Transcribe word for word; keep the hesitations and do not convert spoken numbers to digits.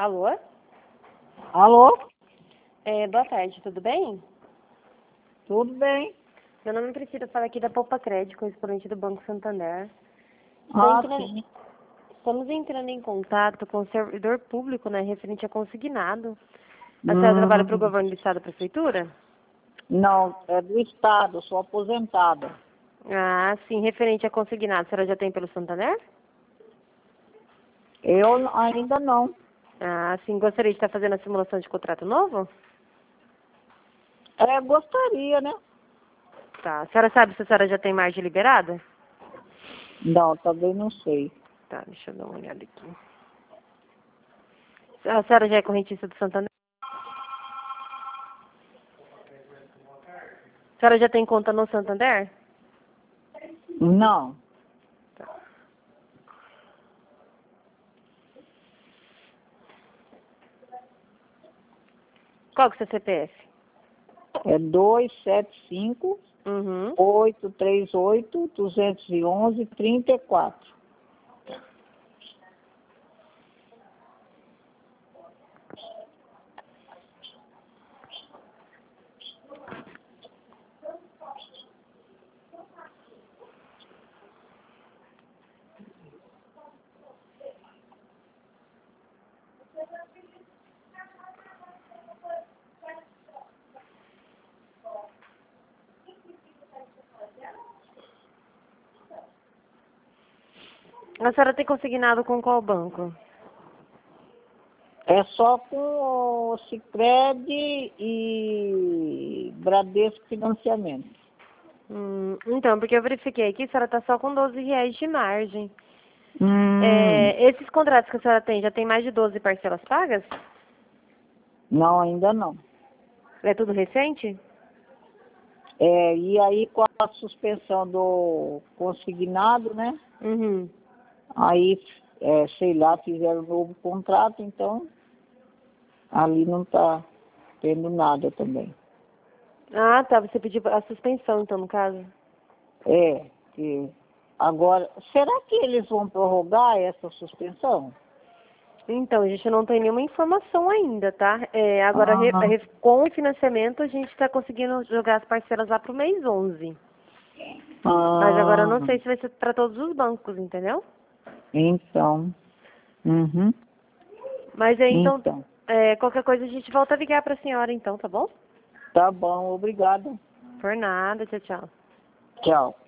Alô? Alô? É, boa tarde, tudo bem? Tudo bem? Meu nome é Priscila, falo aqui da Poupa Crédito, correspondente do Banco Santander. Estou Ah, entrando- sim. Estamos entrando em contato com o servidor público, né, referente a consignado. A senhora Hum, trabalha para o governo do estado, prefeitura? Não, é do Estado, sou aposentada. Ah, sim, referente a consignado. A senhora já tem pelo Santander? Eu ainda não. Ah, sim, gostaria de estar fazendo a simulação de contrato novo? É, gostaria, né? Tá. A senhora sabe se a senhora já tem margem liberada? Não, também não sei. Tá, deixa eu dar uma olhada aqui. A senhora já é correntista do Santander? A senhora já tem conta no Santander? Não. Tá. Qual que é o seu C P F? É dois sete cinco, Uhum. oito três oito, dois um um, trinta e quatro. A senhora tem consignado com qual banco? É só com o Sicredi e Bradesco Financiamento. Hum, então, porque eu verifiquei aqui, a senhora está só com doze reais de margem. Hum, É, esses contratos que a senhora tem, já tem mais de doze parcelas pagas? não, ainda não. É tudo recente? É, e aí com a suspensão do consignado, né? Uhum. Aí, é, sei lá, fizeram um novo contrato, então ali não está tendo nada também. Ah, tá. Você pediu a suspensão, então, no caso? É, que agora, será que eles vão prorrogar essa suspensão? Então, a gente não tem nenhuma informação ainda, tá? É, agora, re- Ah, re- com o financiamento, a gente está conseguindo jogar as parcelas lá para o mês onze. Mas agora eu ah, não sei se vai ser para todos os bancos, entendeu? então, uhum, Mas aí, então, então, é, qualquer coisa a gente volta a ligar para a senhora, então, tá bom? tá bom, obrigado, Por nada, tchau, tchau. tchau.